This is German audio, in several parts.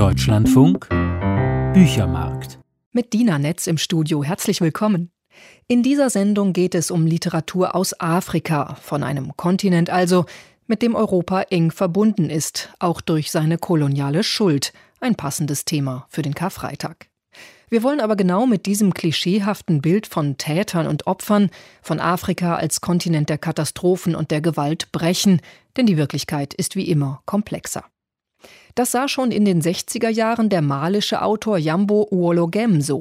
Deutschlandfunk Büchermarkt. Mit Dina Netz im Studio. Herzlich willkommen. In dieser Sendung geht es um Literatur aus Afrika, von einem Kontinent also, mit dem Europa eng verbunden ist, auch durch seine koloniale Schuld. Ein passendes Thema für den Karfreitag. Wir wollen aber genau mit diesem klischeehaften Bild von Tätern und Opfern, von Afrika als Kontinent der Katastrophen und der Gewalt brechen, denn die Wirklichkeit ist wie immer komplexer. Das sah schon in den 60er Jahren der malische Autor Yambo Ouologem so.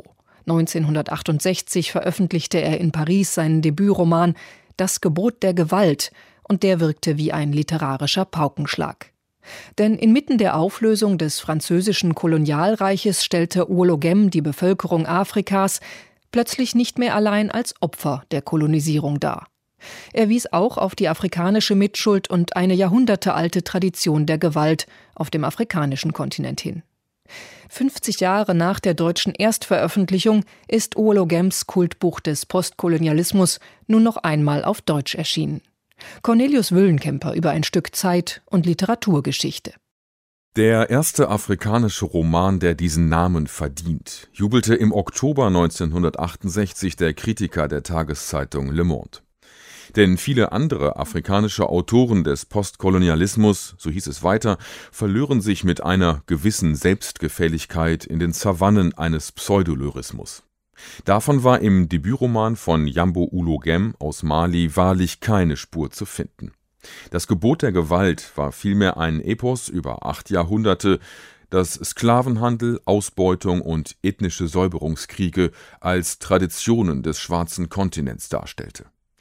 1968 veröffentlichte er in Paris seinen Debütroman »Das Gebot der Gewalt« und der wirkte wie ein literarischer Paukenschlag. Denn inmitten der Auflösung des französischen Kolonialreiches stellte Ouologem die Bevölkerung Afrikas plötzlich nicht mehr allein als Opfer der Kolonisierung dar. Er wies auch auf die afrikanische Mitschuld und eine jahrhundertealte Tradition der Gewalt auf dem afrikanischen Kontinent hin. 50 Jahre nach der deutschen Erstveröffentlichung ist Ouologems Kultbuch des Postkolonialismus nun noch einmal auf Deutsch erschienen. Cornelius Wüllenkemper über ein Stück Zeit- und Literaturgeschichte. Der erste afrikanische Roman, der diesen Namen verdient, jubelte im Oktober 1968 der Kritiker der Tageszeitung Le Monde. Denn viele andere afrikanische Autoren des Postkolonialismus, so hieß es weiter, verlören sich mit einer gewissen Selbstgefälligkeit in den Savannen eines Pseudolyrismus. Davon war im Debütroman von Yambo Ouologem aus Mali wahrlich keine Spur zu finden. Das Gebot der Gewalt war vielmehr ein Epos über 8 Jahrhunderte, das Sklavenhandel, Ausbeutung und ethnische Säuberungskriege als Traditionen des schwarzen Kontinents darstellte.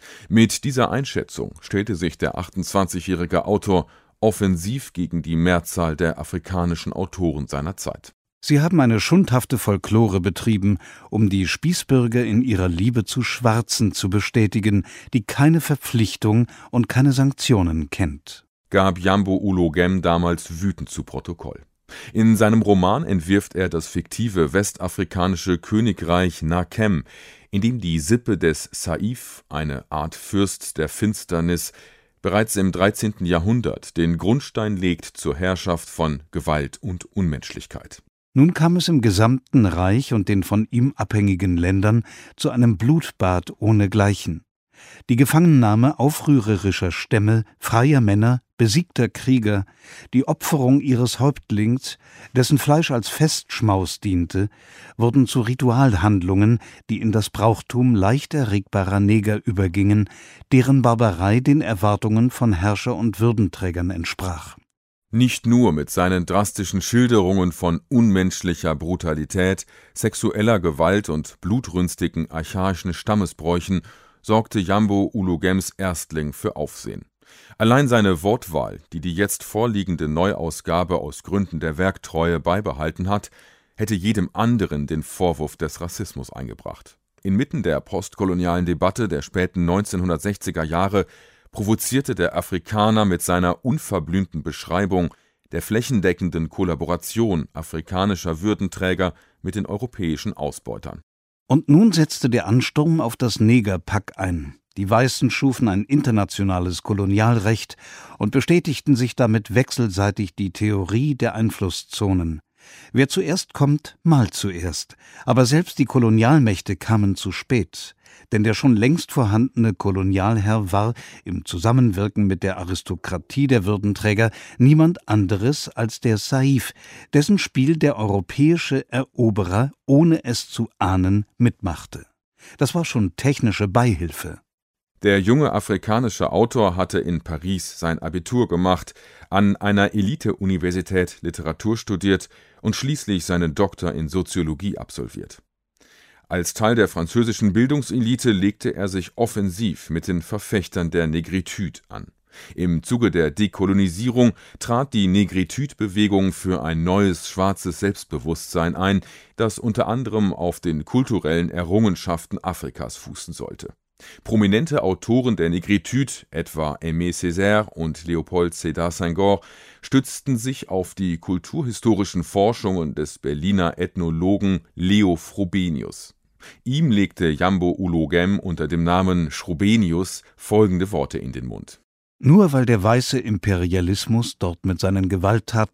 Mit dieser Einschätzung stellte sich der 28-jährige Autor offensiv gegen die Mehrzahl der afrikanischen Autoren seiner Zeit. Sie haben eine schundhafte Folklore betrieben, um die Spießbürger in ihrer Liebe zu Schwarzen zu bestätigen, die keine Verpflichtung und keine Sanktionen kennt, gab Yambo Ouologem damals wütend zu Protokoll. In seinem Roman entwirft er das fiktive westafrikanische Königreich Nakem, in dem die Sippe des Saif, eine Art Fürst der Finsternis, bereits im 13. Jahrhundert den Grundstein legt zur Herrschaft von Gewalt und Unmenschlichkeit. Nun kam es im gesamten Reich und den von ihm abhängigen Ländern zu einem Blutbad ohnegleichen. Die Gefangennahme aufrührerischer Stämme, freier Männer, besiegter Krieger, die Opferung ihres Häuptlings, dessen Fleisch als Festschmaus diente, wurden zu Ritualhandlungen, die in das Brauchtum leicht erregbarer Neger übergingen, deren Barbarei den Erwartungen von Herrscher und Würdenträgern entsprach. Nicht nur mit seinen drastischen Schilderungen von unmenschlicher Brutalität, sexueller Gewalt und blutrünstigen archaischen Stammesbräuchen sorgte Yambo Ouologems Erstling für Aufsehen. Allein seine Wortwahl, die die jetzt vorliegende Neuausgabe aus Gründen der Werktreue beibehalten hat, hätte jedem anderen den Vorwurf des Rassismus eingebracht. Inmitten der postkolonialen Debatte der späten 1960er Jahre provozierte der Afrikaner mit seiner unverblümten Beschreibung der flächendeckenden Kollaboration afrikanischer Würdenträger mit den europäischen Ausbeutern. Und nun setzte der Ansturm auf das Negerpack ein. Die Weißen schufen ein internationales Kolonialrecht und bestätigten sich damit wechselseitig die Theorie der Einflusszonen. Wer zuerst kommt, malt zuerst. Aber selbst die Kolonialmächte kamen zu spät. Denn der schon längst vorhandene Kolonialherr war, im Zusammenwirken mit der Aristokratie der Würdenträger, niemand anderes als der Saif, dessen Spiel der europäische Eroberer, ohne es zu ahnen, mitmachte. Das war schon technische Beihilfe. Der junge afrikanische Autor hatte in Paris sein Abitur gemacht, an einer Elite-Universität Literatur studiert und schließlich seinen Doktor in Soziologie absolviert. Als Teil der französischen Bildungselite legte er sich offensiv mit den Verfechtern der Negritude an. Im Zuge der Dekolonisierung trat die Negritude-Bewegung für ein neues schwarzes Selbstbewusstsein ein, das unter anderem auf den kulturellen Errungenschaften Afrikas fußen sollte. Prominente Autoren der Negritude, etwa Aimé Césaire und Léopold Sédar Senghor, stützten sich auf die kulturhistorischen Forschungen des Berliner Ethnologen Leo Frobenius. Ihm legte Yambo Ouologem unter dem Namen Schrobenius folgende Worte in den Mund: Nur weil der weiße Imperialismus dort mit seinen Gewalttaten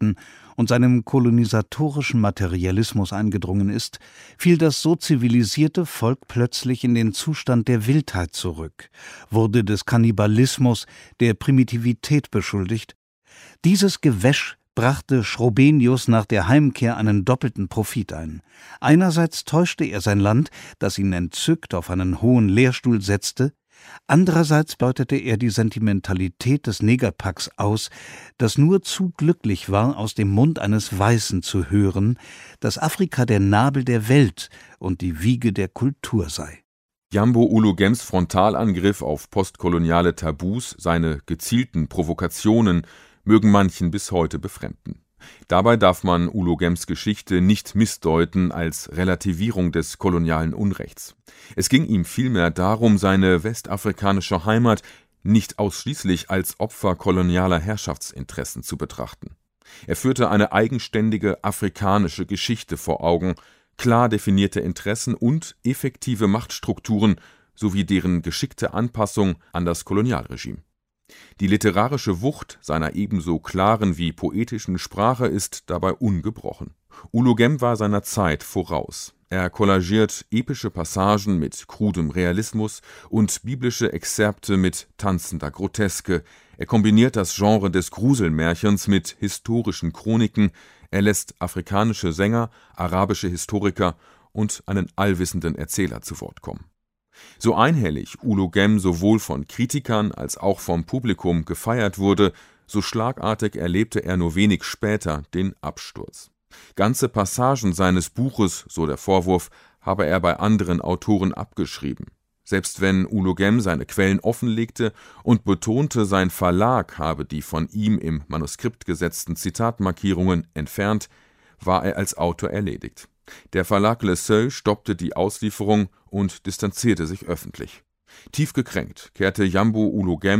und seinem kolonisatorischen Materialismus eingedrungen ist, fiel das so zivilisierte Volk plötzlich in den Zustand der Wildheit zurück, wurde des Kannibalismus, der Primitivität beschuldigt. Dieses Gewäsch brachte Schrobenius nach der Heimkehr einen doppelten Profit ein. Einerseits täuschte er sein Land, das ihn entzückt auf einen hohen Lehrstuhl setzte, andererseits beutete er die Sentimentalität des Negerpacks aus, das nur zu glücklich war, aus dem Mund eines Weißen zu hören, dass Afrika der Nabel der Welt und die Wiege der Kultur sei. Jambo Ulugems Frontalangriff auf postkoloniale Tabus, seine gezielten Provokationen, mögen manchen bis heute befremden. Dabei darf man Ulugems Geschichte nicht missdeuten als Relativierung des kolonialen Unrechts. Es ging ihm vielmehr darum, seine westafrikanische Heimat nicht ausschließlich als Opfer kolonialer Herrschaftsinteressen zu betrachten. Er führte eine eigenständige afrikanische Geschichte vor Augen, klar definierte Interessen und effektive Machtstrukturen sowie deren geschickte Anpassung an das Kolonialregime. Die literarische Wucht seiner ebenso klaren wie poetischen Sprache ist dabei ungebrochen. Ulugem war seiner Zeit voraus. Er collagiert epische Passagen mit krudem Realismus und biblische Exzerpte mit tanzender Groteske. Er kombiniert das Genre des Gruselmärchens mit historischen Chroniken. Er lässt afrikanische Sänger, arabische Historiker und einen allwissenden Erzähler zu Wort kommen. So einhellig Ulugem sowohl von Kritikern als auch vom Publikum gefeiert wurde, so schlagartig erlebte er nur wenig später den Absturz. Ganze Passagen seines Buches, so der Vorwurf, habe er bei anderen Autoren abgeschrieben. Selbst wenn Ulugem seine Quellen offenlegte und betonte, sein Verlag habe die von ihm im Manuskript gesetzten Zitatmarkierungen entfernt, war er als Autor erledigt. Der Verlag Le Seuil stoppte die Auslieferung und distanzierte sich öffentlich. Tief gekränkt kehrte Jambo Ulugem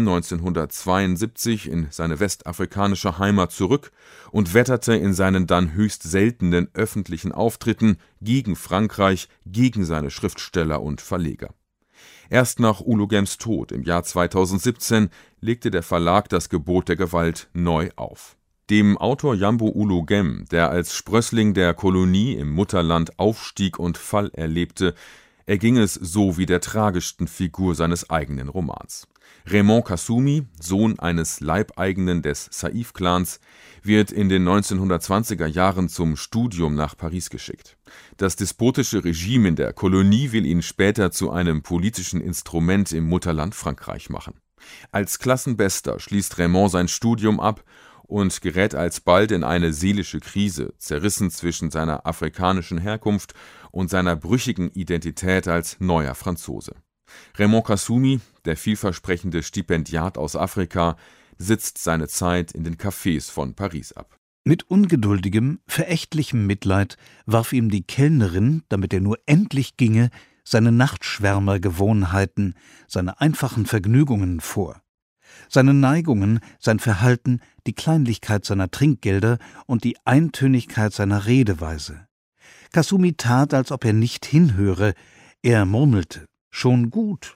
1972 in seine westafrikanische Heimat zurück und wetterte in seinen dann höchst seltenen öffentlichen Auftritten gegen Frankreich, gegen seine Schriftsteller und Verleger. Erst nach Ulugems Tod im Jahr 2017 legte der Verlag das Gebot der Gewalt neu auf. Dem Autor Jambo Ulugem, der als Sprössling der Kolonie im Mutterland Aufstieg und Fall erlebte, erging es so wie der tragischsten Figur seines eigenen Romans. Raymond Kasumi, Sohn eines Leibeigenen des Saïf-Clans, wird in den 1920er Jahren zum Studium nach Paris geschickt. Das despotische Regime in der Kolonie will ihn später zu einem politischen Instrument im Mutterland Frankreich machen. Als Klassenbester schließt Raymond sein Studium ab und gerät alsbald in eine seelische Krise, zerrissen zwischen seiner afrikanischen Herkunft und seiner brüchigen Identität als neuer Franzose. Raymond Kasumi, der vielversprechende Stipendiat aus Afrika, sitzt seine Zeit in den Cafés von Paris ab. Mit ungeduldigem, verächtlichem Mitleid warf ihm die Kellnerin, damit er nur endlich ginge, seine Nachtschwärmergewohnheiten, seine einfachen Vergnügungen vor. Seine Neigungen, sein Verhalten, die Kleinlichkeit seiner Trinkgelder und die Eintönigkeit seiner Redeweise. Kasumi tat, als ob er nicht hinhöre, er murmelte, »Schon gut,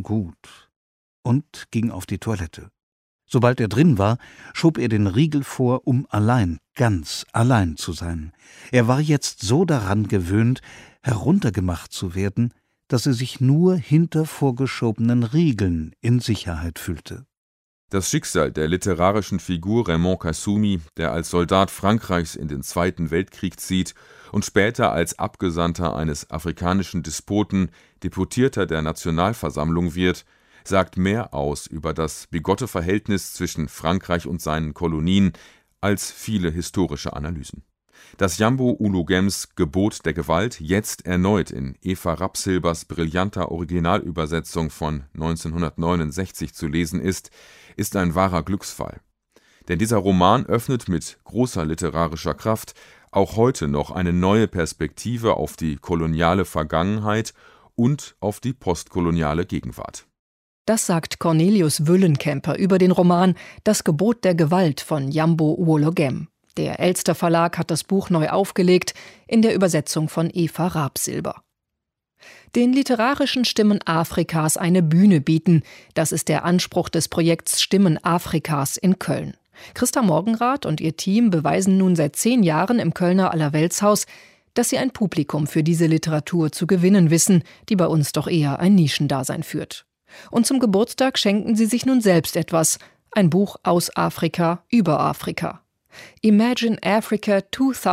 und ging auf die Toilette. Sobald er drin war, schob er den Riegel vor, um allein, ganz allein zu sein. Er war jetzt so daran gewöhnt, heruntergemacht zu werden, dass er sich nur hinter vorgeschobenen Riegeln in Sicherheit fühlte. Das Schicksal der literarischen Figur Raymond Kasumi, der als Soldat Frankreichs in den Zweiten Weltkrieg zieht und später als Abgesandter eines afrikanischen Despoten Deputierter der Nationalversammlung wird, sagt mehr aus über das bigotte Verhältnis zwischen Frankreich und seinen Kolonien als viele historische Analysen. Dass Jambo Ulugems Gebot der Gewalt jetzt erneut in Eva Rapsilbers brillanter Originalübersetzung von 1969 zu lesen ist ein wahrer Glücksfall. Denn dieser Roman öffnet mit großer literarischer Kraft auch heute noch eine neue Perspektive auf die koloniale Vergangenheit und auf die postkoloniale Gegenwart. Das sagt Cornelius Wüllenkemper über den Roman »Das Gebot der Gewalt« von Jambo Uluogem. Der Elster Verlag hat das Buch neu aufgelegt, in der Übersetzung von Eva Rapsilber. Den literarischen Stimmen Afrikas eine Bühne bieten, das ist der Anspruch des Projekts Stimmen Afrikas in Köln. Christa Morgenrath und ihr Team beweisen nun seit 10 Jahren im Kölner Allerweltshaus, dass sie ein Publikum für diese Literatur zu gewinnen wissen, die bei uns doch eher ein Nischendasein führt. Und zum Geburtstag schenken sie sich nun selbst etwas, ein Buch aus Afrika über Afrika. Imagine Africa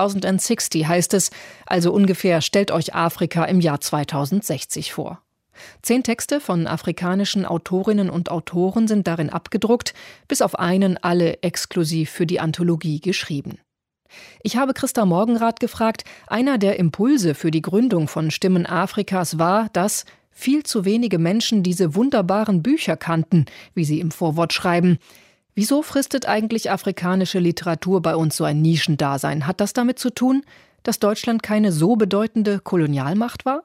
2060 heißt es, also ungefähr stellt euch Afrika im Jahr 2060 vor. 10 Texte von afrikanischen Autorinnen und Autoren sind darin abgedruckt, bis auf einen alle exklusiv für die Anthologie geschrieben. Ich habe Christa Morgenrath gefragt, einer der Impulse für die Gründung von Stimmen Afrikas war, dass viel zu wenige Menschen diese wunderbaren Bücher kannten, wie sie im Vorwort schreiben. Wieso fristet eigentlich afrikanische Literatur bei uns so ein Nischendasein? Hat das damit zu tun, dass Deutschland keine so bedeutende Kolonialmacht war?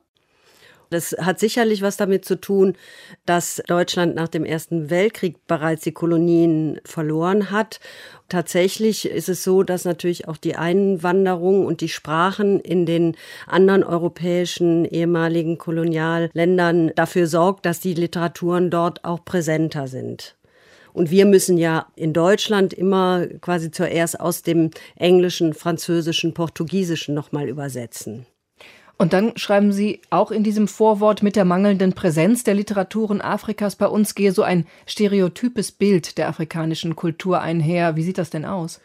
Das hat sicherlich was damit zu tun, dass Deutschland nach dem Ersten Weltkrieg bereits die Kolonien verloren hat. Tatsächlich ist es so, dass natürlich auch die Einwanderung und die Sprachen in den anderen europäischen ehemaligen Kolonialländern dafür sorgt, dass die Literaturen dort auch präsenter sind. Und wir müssen ja in Deutschland immer quasi zuerst aus dem Englischen, Französischen, Portugiesischen nochmal übersetzen. Und dann schreiben Sie auch in diesem Vorwort, mit der mangelnden Präsenz der Literaturen Afrikas bei uns gehe so ein stereotypes Bild der afrikanischen Kultur einher. Wie sieht das denn aus?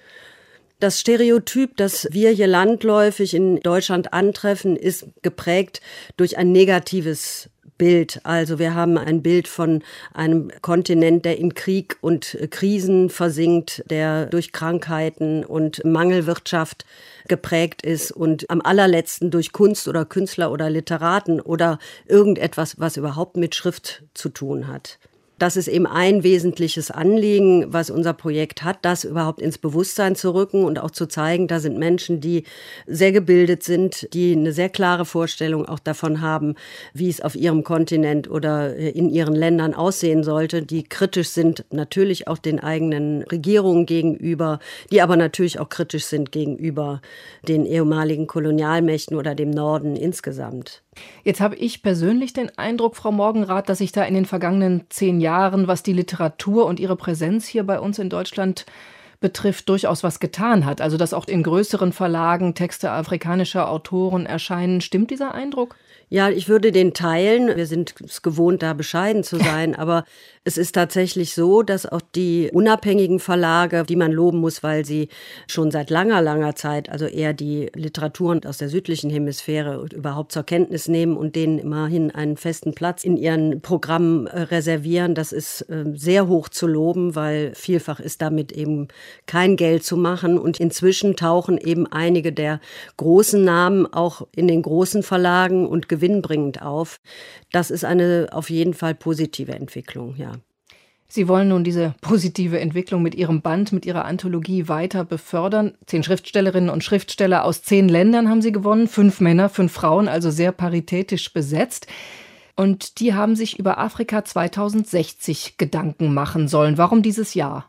Das Stereotyp, das wir hier landläufig in Deutschland antreffen, ist geprägt durch ein negatives Bild. Also wir haben ein Bild von einem Kontinent, der in Krieg und Krisen versinkt, der durch Krankheiten und Mangelwirtschaft geprägt ist und am allerletzten durch Kunst oder Künstler oder Literaten oder irgendetwas, was überhaupt mit Schrift zu tun hat. Das ist eben ein wesentliches Anliegen, was unser Projekt hat, das überhaupt ins Bewusstsein zu rücken und auch zu zeigen, da sind Menschen, die sehr gebildet sind, die eine sehr klare Vorstellung auch davon haben, wie es auf ihrem Kontinent oder in ihren Ländern aussehen sollte, die kritisch sind, natürlich auch den eigenen Regierungen gegenüber, die aber natürlich auch kritisch sind gegenüber den ehemaligen Kolonialmächten oder dem Norden insgesamt. Jetzt habe ich persönlich den Eindruck, Frau Morgenrath, dass sich da in den vergangenen 10 Jahren, was die Literatur und ihre Präsenz hier bei uns in Deutschland betrifft, durchaus was getan hat. Also dass auch in größeren Verlagen Texte afrikanischer Autoren erscheinen. Stimmt dieser Eindruck? Ja, ich würde den teilen. Wir sind es gewohnt, da bescheiden zu sein. Aber es ist tatsächlich so, dass auch die unabhängigen Verlage, die man loben muss, weil sie schon seit langer, langer Zeit, also eher die Literaturen aus der südlichen Hemisphäre überhaupt zur Kenntnis nehmen und denen immerhin einen festen Platz in ihren Programmen reservieren. Das ist sehr hoch zu loben, weil vielfach ist damit eben kein Geld zu machen. Und inzwischen tauchen eben einige der großen Namen auch in den großen Verlagen und gewinnbringend auf. Das ist eine auf jeden Fall positive Entwicklung, ja. Sie wollen nun diese positive Entwicklung mit Ihrem Band, mit Ihrer Anthologie weiter befördern. 10 Schriftstellerinnen und Schriftsteller aus 10 Ländern haben Sie gewonnen, 5 Männer, 5 Frauen, also sehr paritätisch besetzt. Und die haben sich über Afrika 2060 Gedanken machen sollen. Warum dieses Jahr?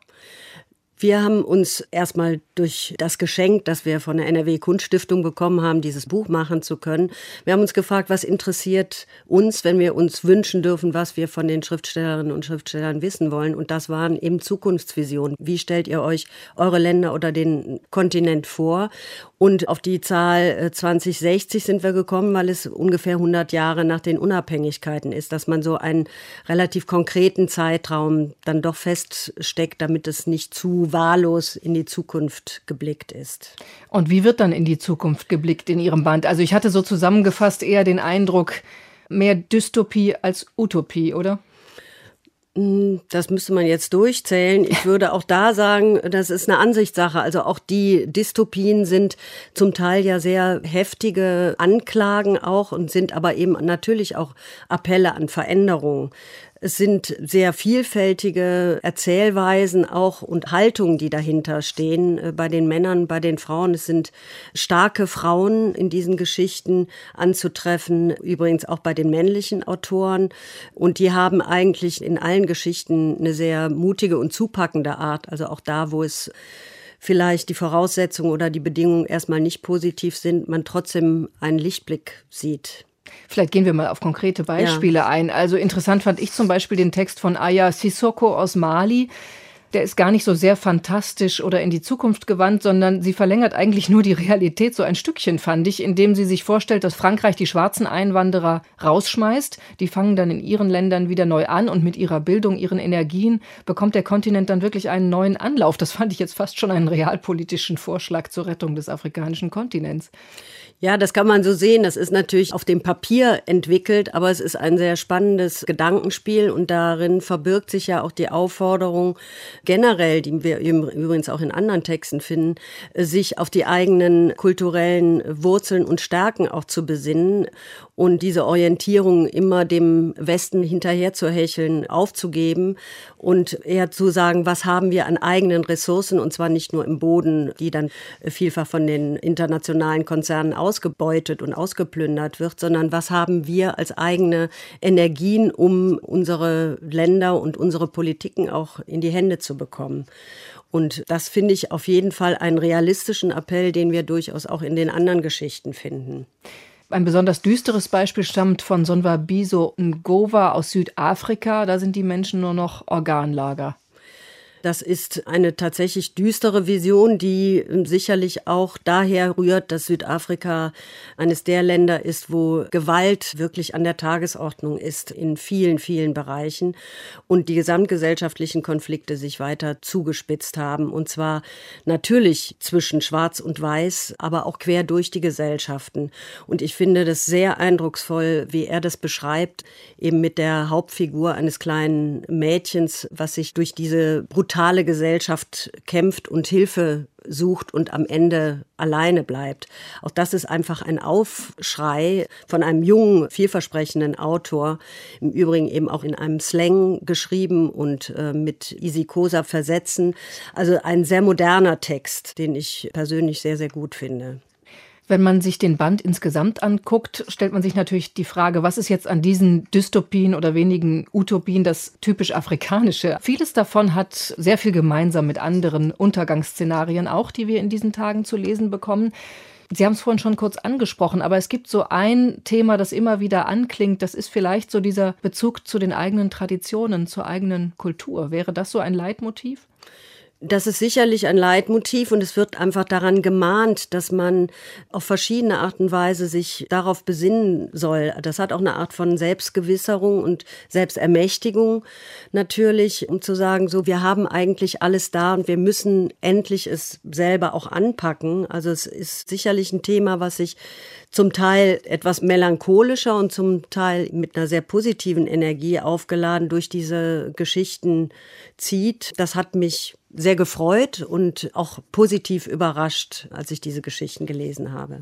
Wir haben uns erstmal durch das Geschenk, das wir von der NRW-Kunststiftung bekommen haben, dieses Buch machen zu können. Wir haben uns gefragt, was interessiert uns, wenn wir uns wünschen dürfen, was wir von den Schriftstellerinnen und Schriftstellern wissen wollen. Und das waren eben Zukunftsvisionen. Wie stellt ihr euch eure Länder oder den Kontinent vor? Und auf die Zahl 2060 sind wir gekommen, weil es ungefähr 100 Jahre nach den Unabhängigkeiten ist, dass man so einen relativ konkreten Zeitraum dann doch feststeckt, damit es nicht zu wahllos in die Zukunft geblickt ist. Und wie wird dann in die Zukunft geblickt in Ihrem Band? Also ich hatte so zusammengefasst eher den Eindruck, mehr Dystopie als Utopie, oder? Das müsste man jetzt durchzählen. Ich würde auch da sagen, das ist eine Ansichtssache. Also auch die Dystopien sind zum Teil ja sehr heftige Anklagen auch und sind aber eben natürlich auch Appelle an Veränderung. Es sind sehr vielfältige Erzählweisen auch und Haltungen, die dahinter stehen, bei den Männern, bei den Frauen. Es sind starke Frauen in diesen Geschichten anzutreffen, übrigens auch bei den männlichen Autoren. Und die haben eigentlich in allen Geschichten eine sehr mutige und zupackende Art. Also auch da, wo es vielleicht die Voraussetzungen oder die Bedingungen erstmal nicht positiv sind, man trotzdem einen Lichtblick sieht. Vielleicht gehen wir mal auf konkrete Beispiele ein. Also interessant fand ich zum Beispiel den Text von Aya Sissoko aus Mali. der ist gar nicht so sehr fantastisch oder in die Zukunft gewandt, sondern sie verlängert eigentlich nur die Realität so ein Stückchen, fand ich, indem sie sich vorstellt, dass Frankreich die schwarzen Einwanderer rausschmeißt. Die fangen dann in ihren Ländern wieder neu an und mit ihrer Bildung, ihren Energien bekommt der Kontinent dann wirklich einen neuen Anlauf. Das fand ich jetzt fast schon einen realpolitischen Vorschlag zur Rettung des afrikanischen Kontinents. Ja, das kann man so sehen. Das ist natürlich auf dem Papier entwickelt, aber es ist ein sehr spannendes Gedankenspiel und darin verbirgt sich ja auch die Aufforderung generell, die wir übrigens auch in anderen Texten finden, sich auf die eigenen kulturellen Wurzeln und Stärken auch zu besinnen und diese Orientierung immer dem Westen hinterher zu hecheln, aufzugeben und eher zu sagen, was haben wir an eigenen Ressourcen und zwar nicht nur im Boden, die dann vielfach von den internationalen Konzernen ausgebeutet und ausgeplündert wird, sondern was haben wir als eigene Energien, um unsere Länder und unsere Politiken auch in die Hände zu bekommen. Und das finde ich auf jeden Fall einen realistischen Appell, den wir durchaus auch in den anderen Geschichten finden. Ein besonders düsteres Beispiel stammt von Sonwabiso Ngova aus Südafrika. Da sind die Menschen nur noch Organlager. Das ist eine tatsächlich düstere Vision, die sicherlich auch daher rührt, dass Südafrika eines der Länder ist, wo Gewalt wirklich an der Tagesordnung ist in vielen, vielen Bereichen und die gesamtgesellschaftlichen Konflikte sich weiter zugespitzt haben. Und zwar natürlich zwischen Schwarz und Weiß, aber auch quer durch die Gesellschaften. Und ich finde das sehr eindrucksvoll, wie er das beschreibt, eben mit der Hauptfigur eines kleinen Mädchens, was sich durch diese brutale Gesellschaft kämpft und Hilfe sucht und am Ende alleine bleibt. Auch das ist einfach ein Aufschrei von einem jungen, vielversprechenden Autor, im Übrigen eben auch in einem Slang geschrieben und mit Isikosa Versetzen. Also ein sehr moderner Text, den ich persönlich sehr, sehr gut finde. Wenn man sich den Band insgesamt anguckt, stellt man sich natürlich die Frage, was ist jetzt an diesen Dystopien oder wenigen Utopien das typisch Afrikanische? Vieles davon hat sehr viel gemeinsam mit anderen Untergangsszenarien auch, die wir in diesen Tagen zu lesen bekommen. Sie haben es vorhin schon kurz angesprochen, aber es gibt so ein Thema, das immer wieder anklingt. Das ist vielleicht so dieser Bezug zu den eigenen Traditionen, zur eigenen Kultur. Wäre das so ein Leitmotiv? Das ist sicherlich ein Leitmotiv und es wird einfach daran gemahnt, dass man auf verschiedene Art und Weise sich darauf besinnen soll. Das hat auch eine Art von Selbstgewisserung und Selbstermächtigung natürlich, um zu sagen, so, wir haben eigentlich alles da und wir müssen endlich es selber auch anpacken. Also es ist sicherlich ein Thema, was sich zum Teil etwas melancholischer und zum Teil mit einer sehr positiven Energie aufgeladen durch diese Geschichten zieht. Das hat mich sehr gefreut und auch positiv überrascht, als ich diese Geschichten gelesen habe.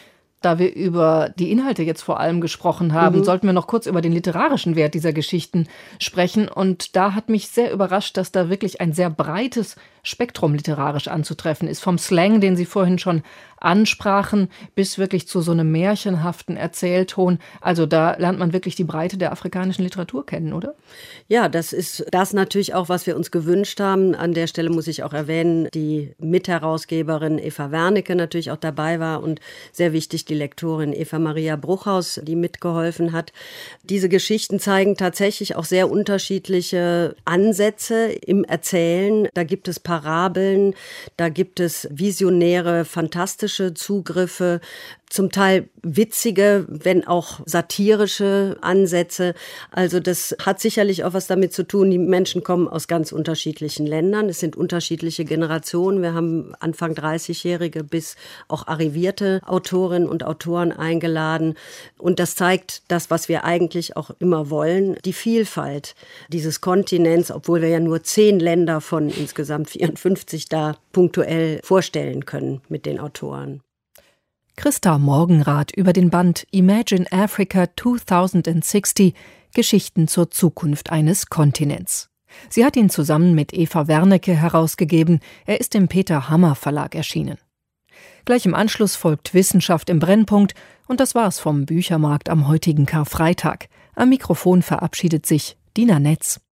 Da wir über die Inhalte jetzt vor allem gesprochen haben, sollten wir noch kurz über den literarischen Wert dieser Geschichten sprechen. Und da hat mich sehr überrascht, dass da wirklich ein sehr breites Spektrum literarisch anzutreffen ist. Vom Slang, den Sie vorhin schon ansprachen, bis wirklich zu so einem märchenhaften Erzählton. Also da lernt man wirklich die Breite der afrikanischen Literatur kennen, oder? Ja, das ist das natürlich auch, was wir uns gewünscht haben. An der Stelle muss ich auch erwähnen, die Mitherausgeberin Eva Wernicke natürlich auch dabei war und sehr wichtig die Lektorin Eva Maria Bruchhaus, die mitgeholfen hat. Diese Geschichten zeigen tatsächlich auch sehr unterschiedliche Ansätze im Erzählen. Da gibt es Parabeln, da gibt es visionäre, fantastische Zugriffe, zum Teil witzige, wenn auch satirische Ansätze. Also das hat sicherlich auch was damit zu tun, die Menschen kommen aus ganz unterschiedlichen Ländern. Es sind unterschiedliche Generationen. Wir haben Anfang 30-Jährige bis auch arrivierte Autorinnen und Autoren eingeladen. Und das zeigt das, was wir eigentlich auch immer wollen, die Vielfalt dieses Kontinents, obwohl wir ja nur 10 Länder von insgesamt 54 da punktuell vorstellen können mit den Autoren. Christa Morgenrath über den Band Imagine Africa 2060 – Geschichten zur Zukunft eines Kontinents. Sie hat ihn zusammen mit Eva Wernicke herausgegeben. Er ist im Peter Hammer Verlag erschienen. Gleich im Anschluss folgt Wissenschaft im Brennpunkt und das war's vom Büchermarkt am heutigen Karfreitag. Am Mikrofon verabschiedet sich Dina Netz.